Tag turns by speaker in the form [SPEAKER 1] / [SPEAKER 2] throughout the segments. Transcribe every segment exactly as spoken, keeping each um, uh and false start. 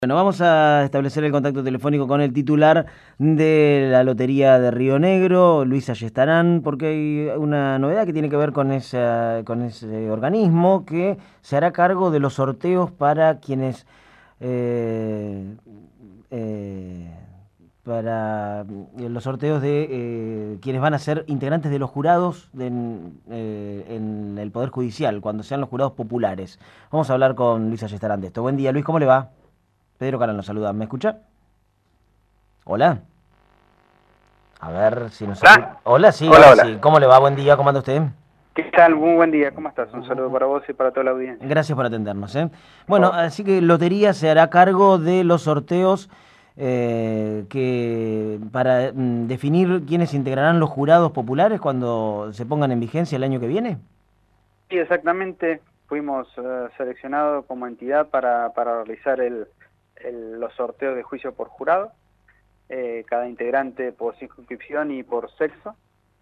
[SPEAKER 1] Bueno, vamos a establecer el contacto telefónico con el titular de la Lotería de Río Negro, Luis Ayestarán, porque hay una novedad que tiene que ver con, esa, con ese organismo que se hará cargo de los sorteos para quienes eh, eh, para los sorteos de eh, quienes van a ser integrantes de los jurados de, eh, en el Poder Judicial, cuando sean los jurados populares. Vamos a hablar con Luis Ayestarán de esto. Buen día, Luis, ¿cómo le va? Pedro Caran nos saluda. ¿Me escucha? Hola. A ver si nos escucha.
[SPEAKER 2] Hola.
[SPEAKER 1] Hola, sí,
[SPEAKER 2] Hola,
[SPEAKER 1] ahora
[SPEAKER 2] hola.
[SPEAKER 1] sí. ¿Cómo le va? Buen día, ¿cómo anda usted?
[SPEAKER 2] ¿Qué tal? Muy buen día. ¿Cómo estás? Un saludo para vos y para toda la audiencia.
[SPEAKER 1] Gracias por atendernos, ¿eh?
[SPEAKER 2] Por
[SPEAKER 1] Bueno,
[SPEAKER 2] favor.
[SPEAKER 1] así que Lotería se hará cargo de los sorteos eh, que para mm, definir quiénes integrarán los jurados populares cuando se pongan en vigencia el año que viene.
[SPEAKER 2] Sí, exactamente. Fuimos uh, seleccionados como entidad para, para realizar el, el, los sorteos de juicio por jurado. Eh, cada integrante por circunscripción y por sexo.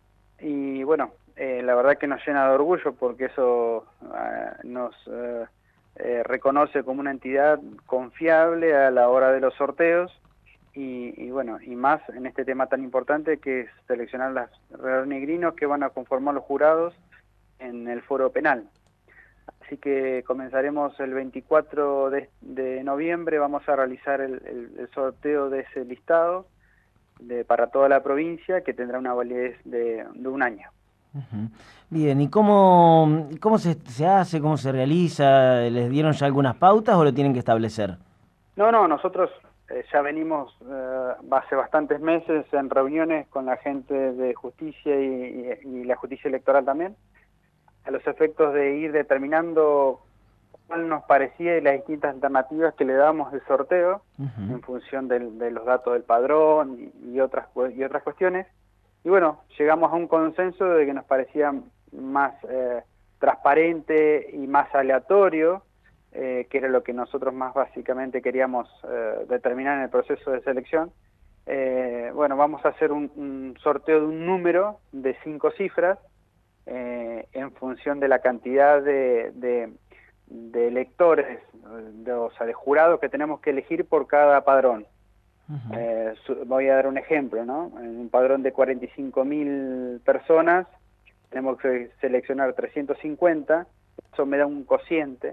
[SPEAKER 2] Y bueno, eh, la verdad que nos llena de orgullo porque eso uh, nos uh, eh, reconoce como una entidad confiable a la hora de los sorteos y, y bueno, y más en este tema tan importante que es seleccionar los rionegrinos que van a conformar los jurados en el foro penal. Así que comenzaremos el veinticuatro de, de noviembre, vamos a realizar el, el, el sorteo de ese listado de, para toda la provincia, que tendrá una validez de, de un año.
[SPEAKER 1] Uh-huh. Bien, ¿y cómo, cómo se, se hace, cómo se realiza? ¿Les dieron ya algunas pautas o lo tienen que establecer?
[SPEAKER 2] No, no, nosotros eh, ya venimos eh, hace bastantes meses en reuniones con la gente de justicia y, y, y la justicia electoral también, a los efectos de ir determinando cuál nos parecía y las distintas alternativas que le damos de sorteo uh-huh. en función del, de los datos del padrón y, y, otras, y otras cuestiones. Y bueno, llegamos a un consenso de que nos parecía más eh, transparente y más aleatorio, eh, que era lo que nosotros más básicamente queríamos eh, determinar en el proceso de selección. Eh, bueno, vamos a hacer un, un sorteo de un número de cinco cifras, eh, en función de la cantidad de, de, de electores, de, o sea, de jurados que tenemos que elegir por cada padrón. Uh-huh. eh, su, voy a dar un ejemplo, ¿no? En un padrón de cuarenta y cinco mil personas, tenemos que seleccionar trescientos cincuenta, eso me da un cociente,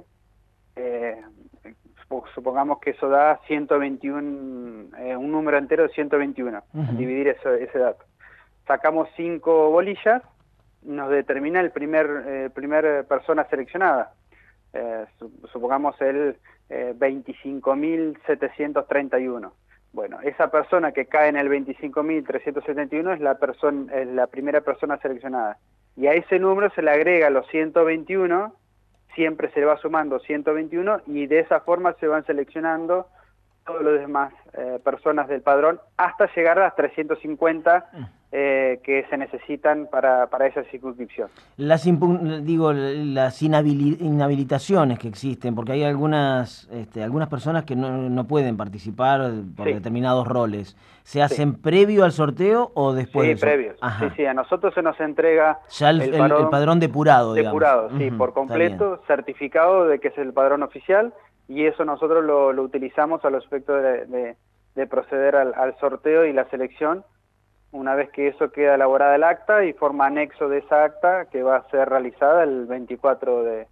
[SPEAKER 2] eh, supongamos que eso da ciento veintiuno, eh, un número entero de ciento veintiuno, uh-huh. dividir eso, ese dato. Sacamos cinco bolillas, nos determina el primer, eh, primer persona seleccionada. Eh, supongamos el eh, veinticinco mil setecientos treinta y uno. Bueno, esa persona que cae en el veinticinco mil trescientos setenta y uno es la, persona, es la primera persona seleccionada. Y a ese número se le agrega los ciento veintiuno, siempre se le va sumando ciento veintiuno, y de esa forma se van seleccionando todas las demás eh, personas del padrón hasta llegar a las trescientos cincuenta eh, que se necesitan para, para esa circunscripción.
[SPEAKER 1] Las digo las inhabil inhabilitaciones que existen, porque hay algunas este, algunas personas que no, no pueden participar por sí. determinados roles. ¿Se hacen sí. previo al sorteo o después?
[SPEAKER 2] Sí,
[SPEAKER 1] del
[SPEAKER 2] previos. Sí, sí, a nosotros se nos entrega
[SPEAKER 1] ya el, el, padrón, el padrón depurado, digamos.
[SPEAKER 2] Depurado, sí, uh-huh, por completo, certificado de que es el padrón oficial, y eso nosotros lo, lo utilizamos a los efectos de, de, de proceder al, al sorteo y la selección, una vez que eso queda elaborada el acta y forma anexo de esa acta que va a ser realizada el veinticuatro de,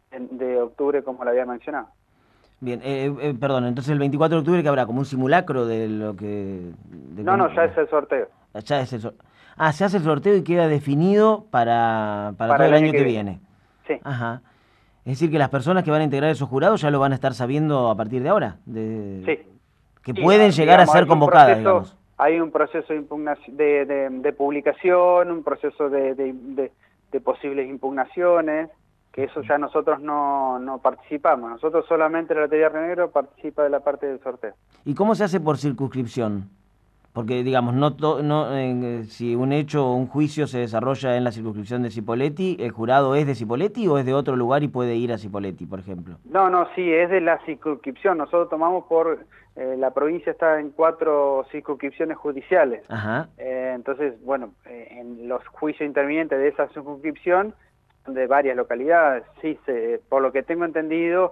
[SPEAKER 2] de octubre, como le había mencionado.
[SPEAKER 1] Bien, eh, eh, perdón, entonces el veinticuatro de octubre que habrá como un simulacro de lo que... De
[SPEAKER 2] no, cómo, no, ya es el sorteo.
[SPEAKER 1] Ya es el sorteo. Ah, se hace el sorteo y queda definido para, para, para todo el año, año que, que viene.
[SPEAKER 2] viene. Sí.
[SPEAKER 1] Ajá. Es decir, que las personas que van a integrar esos jurados ya lo van a estar sabiendo a partir de ahora. De,
[SPEAKER 2] sí.
[SPEAKER 1] Que
[SPEAKER 2] sí,
[SPEAKER 1] pueden
[SPEAKER 2] digamos,
[SPEAKER 1] llegar a ser convocadas,
[SPEAKER 2] proceso,
[SPEAKER 1] digamos.
[SPEAKER 2] Hay un proceso de, impugnación, de, de, de publicación, un proceso de, de, de, de posibles impugnaciones, que eso ya nosotros no, no participamos. Nosotros solamente la Lotería de Río Negro participa de la parte del sorteo.
[SPEAKER 1] ¿Y cómo se hace por circunscripción? Porque, digamos, no, to, no eh, si un hecho o un juicio se desarrolla en la circunscripción de Cipolletti, ¿el jurado es de Cipolletti o es de otro lugar y puede ir a Cipolletti, por ejemplo?
[SPEAKER 2] No, no, sí, es de la circunscripción. Nosotros tomamos por... Eh, la provincia está en cuatro circunscripciones judiciales.
[SPEAKER 1] Ajá.
[SPEAKER 2] Eh, entonces, bueno, eh, en los juicios intervinientes de esa circunscripción, de varias localidades, sí, se, por lo que tengo entendido,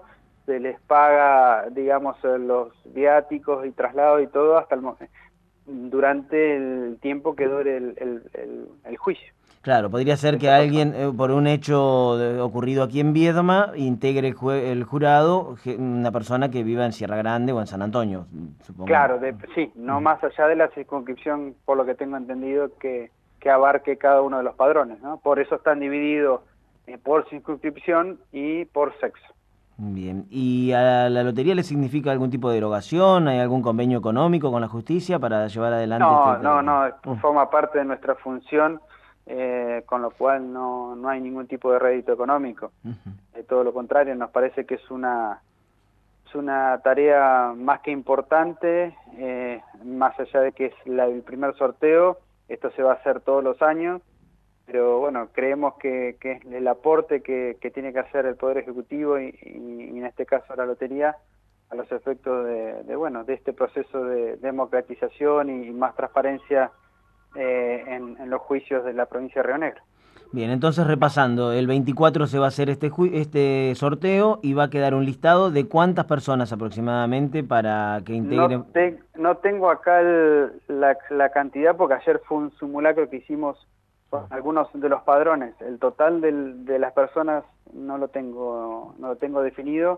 [SPEAKER 2] se les paga, digamos, los viáticos y traslados y todo hasta el momento, durante el tiempo que dure el, el, el, el juicio.
[SPEAKER 1] Claro, podría ser que alguien, eh, por un hecho de- ocurrido aquí en Viedma, integre el, jue- el jurado ge- una persona que viva en Sierra Grande o en San Antonio, supongo.
[SPEAKER 2] Claro, de, sí, no más allá de la circunscripción, por lo que tengo entendido, que, que abarque cada uno de los padrones, ¿no? Por eso están divididos eh, por circunscripción y por sexo.
[SPEAKER 1] Bien, ¿y a la lotería le significa algún tipo de derogación? ¿Hay algún convenio económico con la justicia para llevar adelante
[SPEAKER 2] No,
[SPEAKER 1] este
[SPEAKER 2] no,
[SPEAKER 1] trámite?
[SPEAKER 2] no, esto forma parte de nuestra función, eh, con lo cual no, no hay ningún tipo de rédito económico.
[SPEAKER 1] Ujú.
[SPEAKER 2] Eh, todo lo contrario, nos parece que es una, es una tarea más que importante, eh, más allá de que es la, el primer sorteo, esto se va a hacer todos los años, pero bueno, creemos que, que es el aporte que, que tiene que hacer el Poder Ejecutivo y, y, y en este caso la lotería a los efectos de, de bueno de este proceso de democratización y, y más transparencia eh, en, en los juicios de la provincia de Río Negro.
[SPEAKER 1] Bien, entonces repasando, el veinticuatro se va a hacer este, ju- este sorteo y va a quedar un listado de cuántas personas aproximadamente para que
[SPEAKER 2] No,
[SPEAKER 1] integren.
[SPEAKER 2] te, no tengo acá el, la, la cantidad porque ayer fue un simulacro que hicimos con algunos de los padrones. El total del, de las personas no lo tengo no lo tengo definido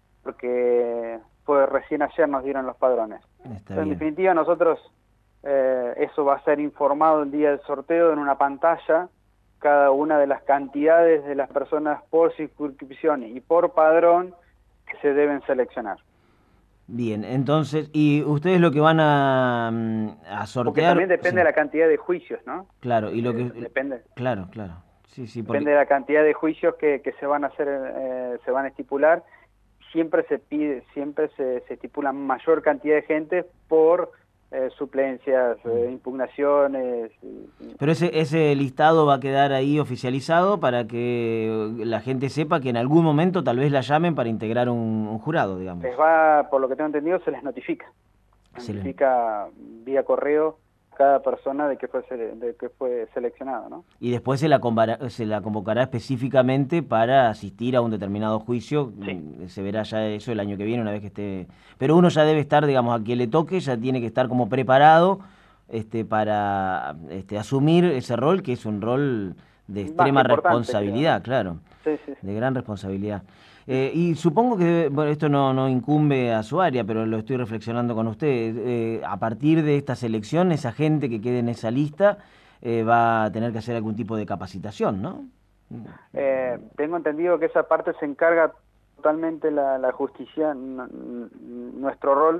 [SPEAKER 2] porque fue recién ayer nos dieron los padrones.
[SPEAKER 1] Está
[SPEAKER 2] Pero en
[SPEAKER 1] bien.
[SPEAKER 2] definitiva nosotros eh, eso va a ser informado el día del sorteo en una pantalla, cada una de las cantidades de las personas por circunscripción y por padrón que se deben seleccionar.
[SPEAKER 1] Bien, entonces, ¿y ustedes lo que van a, mm, a
[SPEAKER 2] Porque
[SPEAKER 1] sortear?
[SPEAKER 2] también depende
[SPEAKER 1] Sí,
[SPEAKER 2] de la cantidad de juicios, ¿no?
[SPEAKER 1] claro, y lo
[SPEAKER 2] Eh,
[SPEAKER 1] que...
[SPEAKER 2] depende.
[SPEAKER 1] Claro, claro. Sí, sí,
[SPEAKER 2] Depende
[SPEAKER 1] porque...
[SPEAKER 2] de la cantidad de juicios que, que se van a hacer, eh, se van a estipular. Siempre se pide, siempre se, se estipula mayor cantidad de gente por eh, suplencias, eh, impugnaciones. y- y-
[SPEAKER 1] Pero ese, ese listado va a quedar ahí oficializado para que la gente sepa que en algún momento tal vez la llamen para integrar un, un jurado, digamos.
[SPEAKER 2] Les va, por lo que tengo entendido, se les notifica. Se
[SPEAKER 1] Excelente.
[SPEAKER 2] notifica vía correo cada persona de que fue sele- de que fue seleccionado, ¿no?
[SPEAKER 1] Y después se la, convara- se la convocará específicamente para asistir a un determinado juicio.
[SPEAKER 2] Sí.
[SPEAKER 1] Mm, Se verá ya eso el año que viene, una vez que esté... Pero uno ya debe estar, digamos, a quien le toque, ya tiene que estar como preparado este, para este, asumir ese rol, que es un rol de
[SPEAKER 2] Más que
[SPEAKER 1] extrema
[SPEAKER 2] importante, creo,
[SPEAKER 1] responsabilidad,
[SPEAKER 2] ¿no?
[SPEAKER 1] claro,
[SPEAKER 2] Sí, sí, sí.
[SPEAKER 1] de gran responsabilidad. Eh, y supongo que, bueno, esto no, no incumbe a su área, pero lo estoy reflexionando con usted. Eh, a partir de esta selección, esa gente que quede en esa lista eh, va a tener que hacer algún tipo de capacitación, ¿no?
[SPEAKER 2] Eh, tengo entendido que esa parte se encarga totalmente la, la justicia. N- n- nuestro rol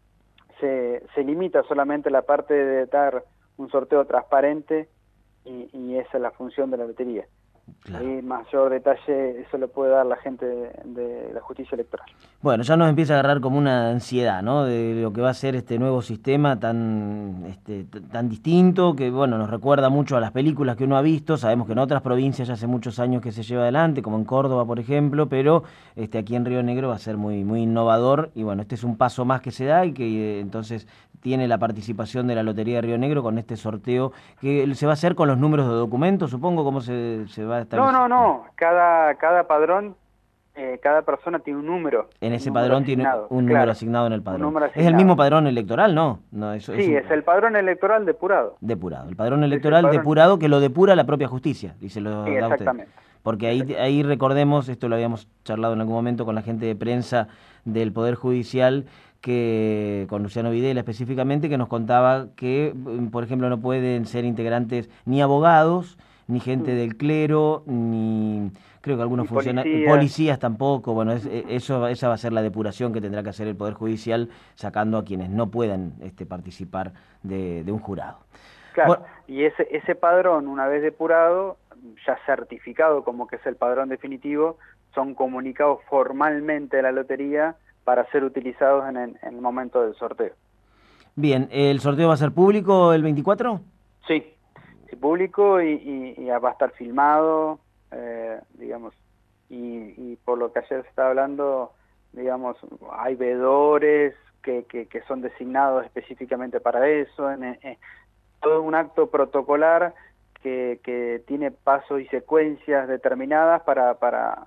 [SPEAKER 2] se, se limita solamente a la parte de dar un sorteo transparente y, y esa es la función de la lotería.
[SPEAKER 1] Claro.
[SPEAKER 2] Ahí mayor detalle eso lo puede dar la gente de, de la justicia electoral.
[SPEAKER 1] Bueno, ya nos empieza a agarrar como una ansiedad, ¿no? De lo que va a ser este nuevo sistema tan, este, t- tan distinto, que bueno, nos recuerda mucho a las películas que uno ha visto. Sabemos que en otras provincias ya hace muchos años que se lleva adelante, como en Córdoba, por ejemplo, pero este, aquí en Río Negro va a ser muy, muy innovador. Y bueno, este es un paso más que se da y que eh, entonces tiene la participación de la Lotería de Río Negro con este sorteo que se va a hacer con los números de documentos, supongo, cómo se, se va a
[SPEAKER 2] No,
[SPEAKER 1] establecer.
[SPEAKER 2] no, no. Cada, cada padrón, eh, cada persona tiene un número.
[SPEAKER 1] En
[SPEAKER 2] Un
[SPEAKER 1] ese
[SPEAKER 2] número
[SPEAKER 1] padrón tiene
[SPEAKER 2] asignado.
[SPEAKER 1] un número
[SPEAKER 2] Claro,
[SPEAKER 1] asignado en el
[SPEAKER 2] un
[SPEAKER 1] padrón.
[SPEAKER 2] número
[SPEAKER 1] ¿Es el mismo
[SPEAKER 2] asignado.
[SPEAKER 1] padrón electoral? No, no, eso es
[SPEAKER 2] Sí,
[SPEAKER 1] un
[SPEAKER 2] es el padrón electoral depurado.
[SPEAKER 1] depurado. El padrón
[SPEAKER 2] Es el
[SPEAKER 1] electoral
[SPEAKER 2] padrón.
[SPEAKER 1] depurado que lo depura la propia justicia, y se
[SPEAKER 2] Sí,
[SPEAKER 1] lo da a usted.
[SPEAKER 2] exactamente.
[SPEAKER 1] Porque ahí,
[SPEAKER 2] Exactamente.
[SPEAKER 1] ahí recordemos, esto lo habíamos charlado en algún momento con la gente de prensa del Poder Judicial, que con Luciano Videla específicamente, que nos contaba que, mm, por ejemplo, no pueden ser integrantes ni abogados, ni gente
[SPEAKER 2] Mm.
[SPEAKER 1] del clero, ni creo que algunos
[SPEAKER 2] Ni
[SPEAKER 1] funcionarios,
[SPEAKER 2] policías.
[SPEAKER 1] policías tampoco. Bueno, es- e- eso, esa va a ser la depuración que tendrá que hacer el Poder Judicial, sacando a quienes no puedan este, participar de, de un jurado.
[SPEAKER 2] Claro,
[SPEAKER 1] Bueno,
[SPEAKER 2] y ese, ese padrón, una vez depurado, ya certificado como que es el padrón definitivo, son comunicados formalmente a la lotería para ser utilizados en el, en el momento del sorteo.
[SPEAKER 1] bien, ¿el sorteo va a ser público el veinticuatro?
[SPEAKER 2] Sí, sí, público y, y, y va a estar filmado, eh, digamos, y, y por lo que ayer se estaba hablando, digamos, hay veedores que, que, que son designados específicamente para eso, en, en, todo un acto protocolar que, que tiene pasos y secuencias determinadas para, para,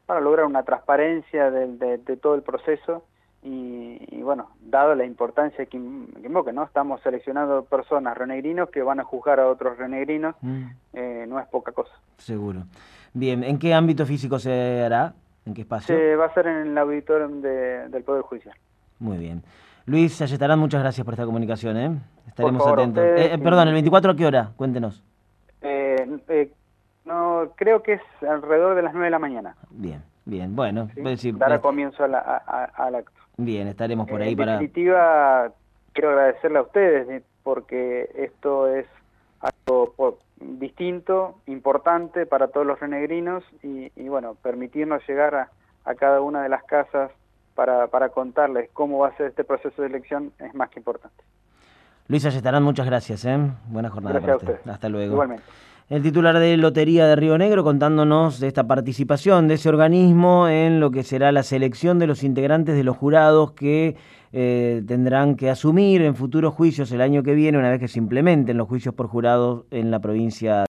[SPEAKER 2] para lograr una transparencia de, de, de todo el proceso y, y bueno, dado la importancia que, que invoca, ¿no? Estamos seleccionando personas rionegrinos que van a juzgar a otros rionegrinos, mm. eh, no es poca cosa.
[SPEAKER 1] Seguro. Bien, ¿en qué ámbito físico se hará? ¿En qué espacio?
[SPEAKER 2] Se va a hacer en el auditorio de, del Poder Judicial.
[SPEAKER 1] Muy bien. Luis Ayestarán, muchas gracias por esta comunicación, ¿eh? Estaremos
[SPEAKER 2] por favor,
[SPEAKER 1] atentos.
[SPEAKER 2] Ustedes,
[SPEAKER 1] Eh, perdón, ¿el veinticuatro a qué hora? Cuéntenos.
[SPEAKER 2] Eh, eh, no, creo que es alrededor de las nueve de la mañana.
[SPEAKER 1] Bien, bien, bueno.
[SPEAKER 2] ¿Sí?
[SPEAKER 1] Pues, sí,
[SPEAKER 2] Dará
[SPEAKER 1] este...
[SPEAKER 2] comienzo a la, a, a, al acto.
[SPEAKER 1] Bien, estaremos por ahí
[SPEAKER 2] eh, en
[SPEAKER 1] para...
[SPEAKER 2] En definitiva, quiero agradecerle a ustedes porque esto es algo por, distinto, importante para todos los rionegrinos y, y bueno, permitirnos llegar a, a cada una de las casas para, para contarles cómo va a ser este proceso de elección es más que importante.
[SPEAKER 1] Luis Ayestarán, muchas gracias, ¿eh? Buena jornada
[SPEAKER 2] Gracias
[SPEAKER 1] para usted.
[SPEAKER 2] A ustedes.
[SPEAKER 1] Hasta luego.
[SPEAKER 2] Igualmente.
[SPEAKER 1] El titular de Lotería de Río Negro contándonos de esta participación de ese organismo en lo que será la selección de los integrantes de los jurados que eh, tendrán que asumir en futuros juicios el año que viene, una vez que se implementen los juicios por jurados en la provincia